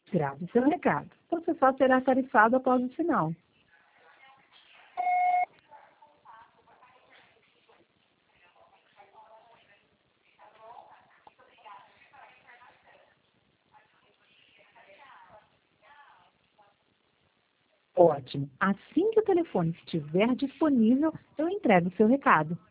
Grave seu recado. Você só será tarifado após o sinal. Ótimo. Assim que o telefone estiver disponível, eu entrego o seu recado.